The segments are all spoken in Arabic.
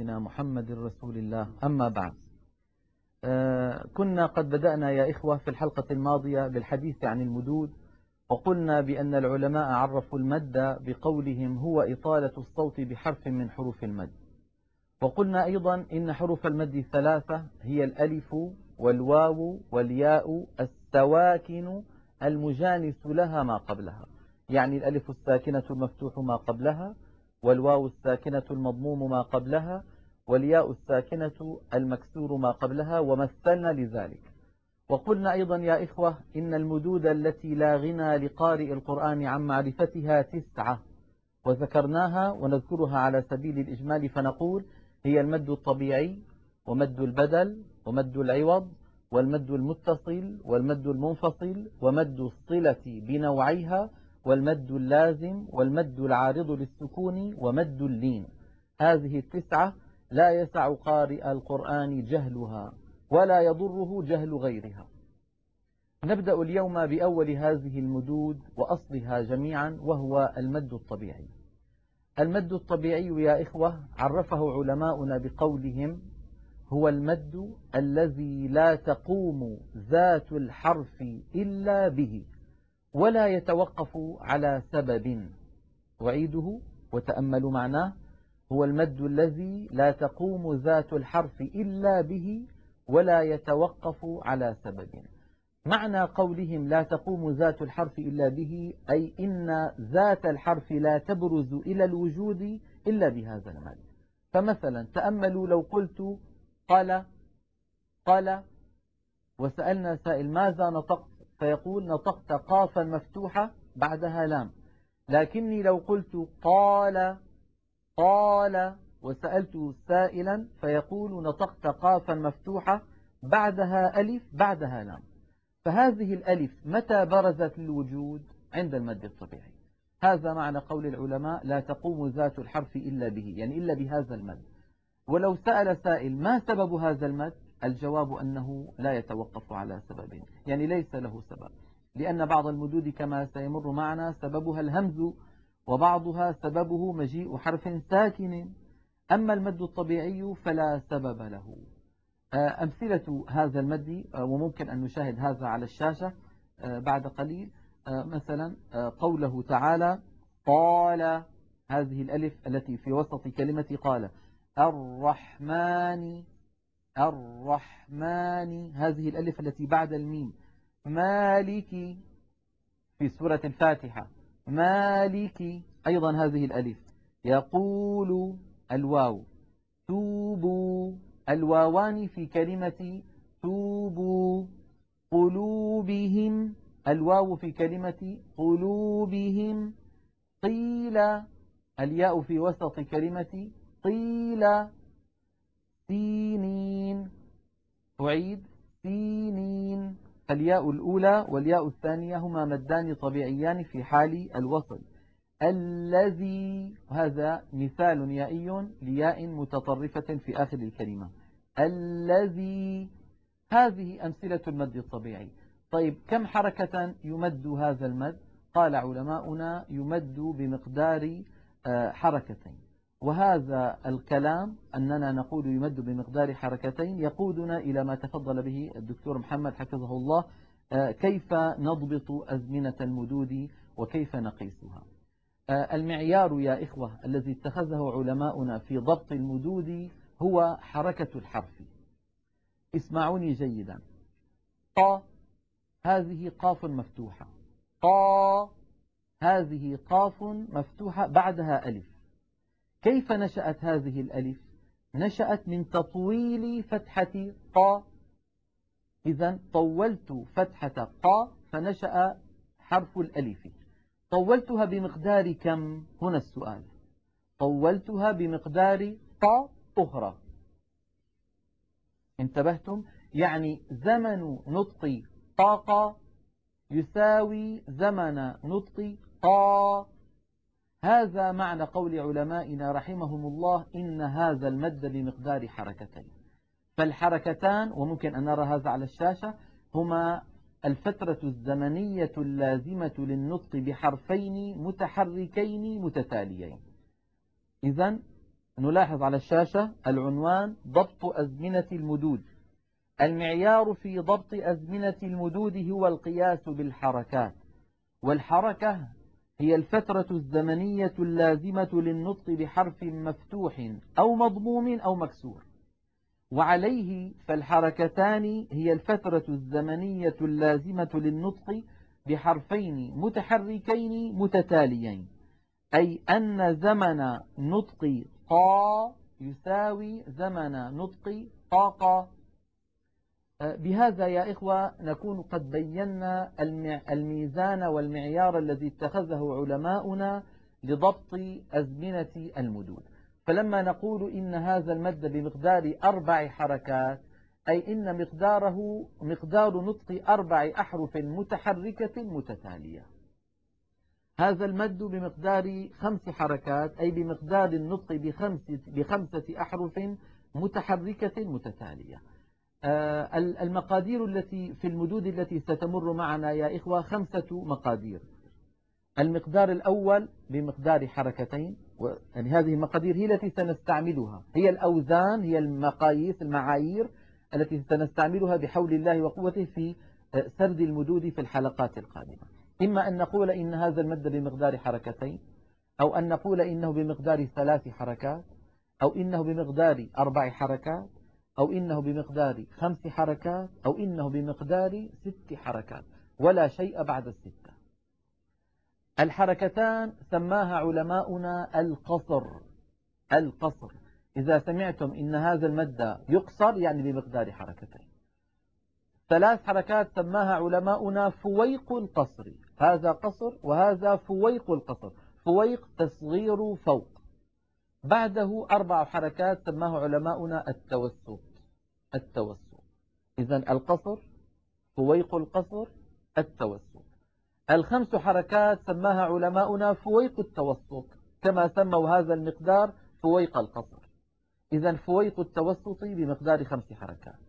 سيدنا محمد رسول الله. أما بعد، كنا قد بدأنا يا إخوة في الحلقة الماضية بالحديث عن المدود، وقلنا بأن العلماء عرفوا المد بقولهم هو إطالة الصوت بحرف من حروف المد. وقلنا أيضا إن حروف المد ثلاثة هي الألف والواو والياء السواكن المجانس لها ما قبلها، يعني الألف الساكنة المفتوح ما قبلها، والواو الساكنة المضموم ما قبلها، والياء الساكنة المكسور ما قبلها، ومثلنا لذلك. وقلنا أيضا يا إخوة إن المدود التي لا غنى لقارئ القرآن عن معرفتها 9، وذكرناها ونذكرها على سبيل الإجمال، فنقول هي المد الطبيعي، ومد البدل، ومد العوض، والمد المتصل، والمد المنفصل، ومد الصلة بنوعيها، والمد اللازم، والمد العارض للسكون، ومد اللين. هذه 9 لا يسع قارئ القرآن جهلها، ولا يضره جهل غيرها. نبدأ اليوم بأول هذه المدود وأصلها جميعا، وهو المد الطبيعي. المد الطبيعي يا إخوة عرفه علماؤنا بقولهم هو المد الذي لا تقوم ذات الحرف إلا به، ولا يتوقف على سبب. أعيده وتأملوا معناه: هو المد الذي لا تقوم ذات الحرف إلا به، ولا يتوقف على سبب. معنى قولهم لا تقوم ذات الحرف إلا به أي إن ذات الحرف لا تبرز إلى الوجود إلا بهذا المد. فمثلا تأملوا لو قلت قال وسألنا سائل ماذا نطقت، فيقول نطقت قافا مفتوحة بعدها لام. لكني لو قلت قال وسألت سائلا فيقول نطقت قافا مفتوحة بعدها ألف بعدها لام. فهذه الألف متى برزت للوجود؟ عند المد الطبيعي. هذا معنى قول العلماء لا تقوم ذات الحرف إلا به، يعني إلا بهذا المد. ولو سأل سائل ما سبب هذا المد؟ الجواب أنه لا يتوقف على سبب، يعني ليس له سبب، لأن بعض المدود كما سيمر معنا سببها الهمز، وبعضها سببه مجيء حرف ساكن. أما المد الطبيعي فلا سبب له. أمثلة هذا المد، وممكن أن نشاهد هذا على الشاشة بعد قليل. مثلا قوله تعالى قال، هذه الألف التي في وسط كلمة قال. الرحمن هذه الألف التي بعد الميم. مالك في سورة الفاتحة. مالك أيضا هذه الألف. يقول الواو. توبوا الواوان في كلمة توبوا. قلوبهم الواو في كلمة قلوبهم. قيل الياء في وسط كلمة قيل. سينين أعيد سينين. الياء الأولى والياء الثانية هما مدان طبيعيان في حال الوصل. الذي هذا مثال يائي لياء متطرفة في آخر الكلمة. الذي. هذه أمثلة المد الطبيعي. طيب كم حركة يمد هذا المد؟ قال علماؤنا يمد بمقدار حركتين. وهذا الكلام أننا نقول يمد بمقدار حركتين يقودنا إلى ما تفضل به الدكتور محمد حفظه الله، كيف نضبط أزمنة المدود وكيف نقيسها. المعيار يا إخوة الذي اتخذه علماؤنا في ضبط المدود هو حركة الحرف. اسمعوني جيدا. هذه قاف مفتوحة. هذه قاف مفتوحة بعدها ألف. كيف نشأت هذه الألف؟ نشأت من تطويل فتحة إذا طولت فتحة فنشأ حرف الألف. طولتها بمقدار كم؟ هنا السؤال. طولتها بمقدار أخرى. انتبهتم؟ يعني زمن نطق طاقة يساوي زمن نطق هذا معنى قول علمائنا رحمهم الله إن هذا المد بمقدار حركتين. فالحركتان، وممكن أن نرى هذا على الشاشة، هما الفترة الزمنية اللازمة للنطق بحرفين متحركين متتاليين. إذن نلاحظ على الشاشة العنوان: ضبط أزمنة المدود. المعيار في ضبط أزمنة المدود هو القياس بالحركات، والحركة هي الفترة الزمنية اللازمة للنطق بحرف مفتوح أو مضموم أو مكسور، وعليه فالحركتان هي الفترة الزمنية اللازمة للنطق بحرفين متحركين متتاليين، أي أن زمن نطق طا يساوي زمن نطق طاقة. بهذا يا إخوة نكون قد بينا الميزان والمعيار الذي اتخذه علماؤنا لضبط أزمنة المدود. فلما نقول إن هذا المد بمقدار 4 حركات، أي إن مقداره مقدار نطق 4 أحرف متحركة متتالية. هذا المد بمقدار 5 حركات، أي بمقدار النطق ب5 أحرف متحركة متتالية. المقادير التي في المدود التي ستمر معنا يا إخوة 5 مقادير. المقدار الأول بمقدار حركتين، يعني هذه المقادير هي التي سنستعملها، هي الأوزان، هي المقاييس المعايير التي سنستعملها بحول الله وقوته في سرد المدود في الحلقات القادمة. إما أن نقول إن هذا المد بمقدار حركتين، أو أن نقول إنه بمقدار 3 حركات، أو إنه بمقدار 4 حركات، أو إنه بمقدار 5 حركات، أو إنه بمقدار 6 حركات، ولا شيء بعد ال6. الحركتان سماها علماؤنا القصر. القصر إذا سمعتم إن هذا المد يقصر يعني بمقدار حركتين. 3 حركات سماها علماؤنا فويق القصر، هذا قصر وهذا فويق القصر، فويق تصغير فوق. بعده 4 حركات سماه علماؤنا التوسط. التوسط إذن القصر، فويق القصر، التوسط. 5 حركات سماها علماؤنا فويق التوسط، كما سموا هذا المقدار فويق القصر. إذن فويق التوسط بمقدار 5 حركات.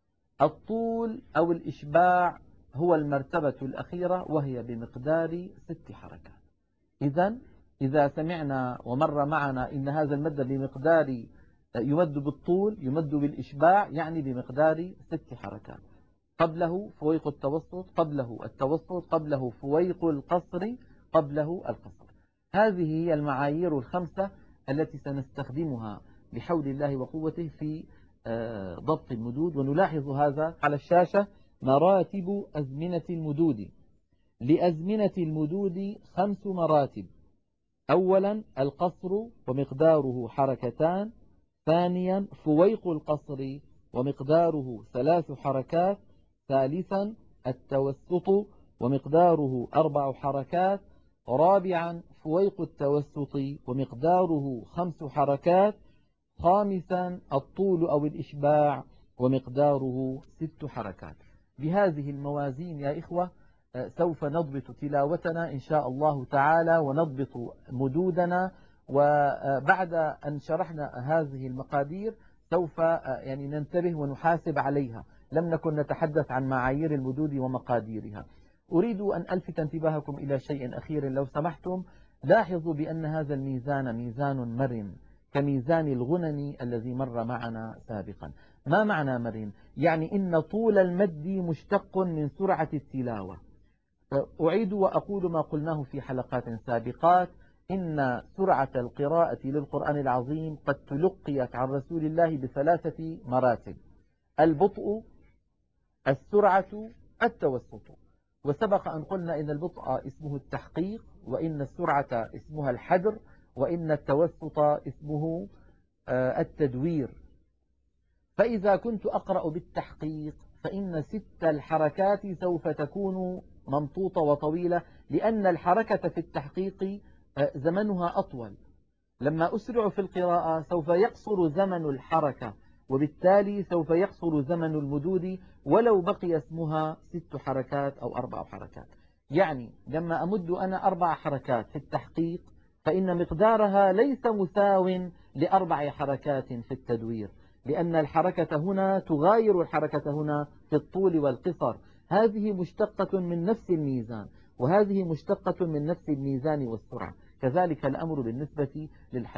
الطول أو الإشباع هو المرتبة الأخيرة وهي بمقدار 6 حركات. إذن إذا سمعنا ومر معنا إن هذا المد بمقدار يمد بالطول يمد بالإشباع يعني بمقدار 6 حركات، قبله فويق التوسط، قبله التوسط، قبله فويق القصر، قبله القصر. هذه هي المعايير ال5 التي سنستخدمها بحول الله وقوته في ضبط المدود. ونلاحظ هذا على الشاشة: مراتب أزمنة المدود. لأزمنة المدود 5 مراتب. أولا القصر ومقداره حركتان. ثانيا فويق القصر ومقداره 3 حركات. ثالثا التوسط ومقداره 4 حركات. رابعا فويق التوسط ومقداره 5 حركات. خامسا الطول أو الإشباع ومقداره 6 حركات. بهذه الموازين يا إخوة سوف نضبط تلاوتنا إن شاء الله تعالى ونضبط مدودنا. وبعد أن شرحنا هذه المقادير سوف يعني ننتبه ونحاسب عليها. لم نكن نتحدث عن معايير المدود ومقاديرها. أريد أن ألفت انتباهكم إلى شيء أخير لو سمحتم. لاحظوا بأن هذا الميزان ميزان مرن كميزان الغنن الذي مر معنا سابقا. ما معنى مرن؟ يعني إن طول المد مشتق من سرعة التلاوة. أعيد وأقول ما قلناه في حلقات سابقات: إن سرعة القراءة للقرآن العظيم قد تلقيت عن رسول الله ب3 مراتب: البطء، السرعة، التوسط. وسبق أن قلنا إن البطء اسمه التحقيق، وإن السرعة اسمها الحدر، وإن التوسط اسمه التدوير. فإذا كنت أقرأ بالتحقيق فإن 6 الحركات سوف تكون ممطوطة وطويلة، لأن الحركة في التحقيق زمنها أطول. لما أسرع في القراءة سوف يقصر زمن الحركة، وبالتالي سوف يقصر زمن المدود ولو بقي اسمها 6 حركات أو 4 حركات. يعني لما أمد أنا 4 حركات في التحقيق فإن مقدارها ليس مساو ل4 حركات في التدوير، لأن الحركة هنا تغاير الحركة هنا في الطول والقصر. هذه مشتقة من نفس الميزان، وهذه مشتقة من نفس الميزان والسرعة. كذلك الأمر بالنسبة للحدر.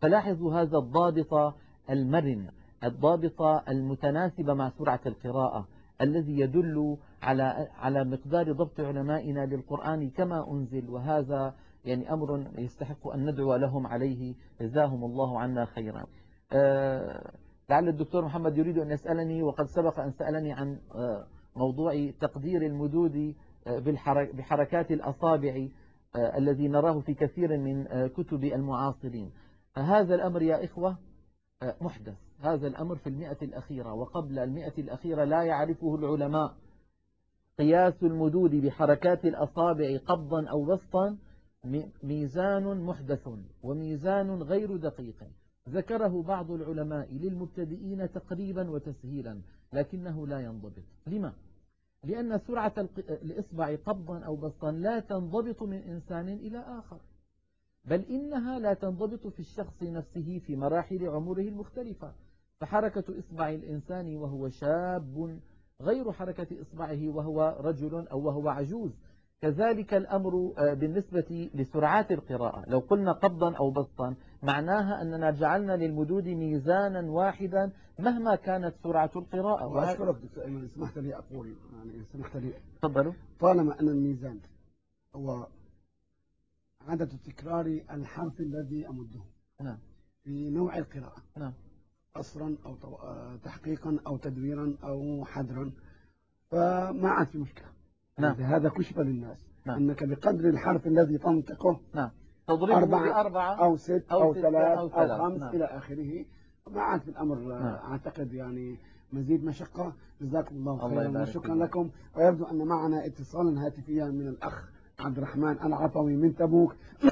فلاحظوا هذا الضابط المرن، الضابط المتناسب مع سرعة القراءة، الذي يدل على مقدار ضبط علمائنا للقرآن كما أنزل. وهذا يعني أمر يستحق أن ندعو لهم عليه، جزاهم الله عنا خيرا. لعل الدكتور محمد يريد أن يسألني، وقد سبق أن سألني عن موضوع تقدير المدود بحركات الأصابع الذي نراه في كثير من كتب المعاصرين. هذا الأمر يا إخوة محدث، هذا الأمر في المئة الأخيرة، وقبل المئة الأخيرة لا يعرفه العلماء. قياس المدود بحركات الأصابع قبضا أو بسطا ميزان محدث وميزان غير دقيق، ذكره بعض العلماء للمبتدئين تقريبا وتسهيلا، لكنه لا ينضبط. لما؟ لأن سرعة الإصبع قبضا أو بسطا لا تنضبط من إنسان إلى آخر، بل إنها لا تنضبط في الشخص نفسه في مراحل عمره المختلفة. فحركة إصبع الإنسان وهو شاب غير حركة إصبعه وهو رجل أو وهو عجوز. كذلك الأمر بالنسبة لسرعات القراءة، لو قلنا قبضا أو بسطا معناها أننا جعلنا للمدود ميزانا واحدا مهما كانت سرعة القراءة. وأشكرك دكتور أيمن، سمحت لي أقول، يعني سمحت لي، تفضلوا. طالما أن الميزان هو عدد تكرار الحرف الذي أمده، نعم، في نوع القراءة، نعم، قصرا أو تحقيقا أو تدويرا أو حذرا، فما عاد في مشكلة. نعم، هذا كشف للناس، نعم، أنك بقدر الحرف الذي تنطقه، نعم، تضربه 4 بأربعة أو 6 أو أو ستة 3 أو أو ثلاث. 5 نعم، إلى آخره، ما عاد في الأمر نعم. أعتقد يعني مزيد مشقة. جزاكم الله الله خيرا يبارك وشكرا فيك. لكم. ويبدو أن معنا اتصالا هاتفيا من الأخ عبد الرحمن العطوي من تبوك.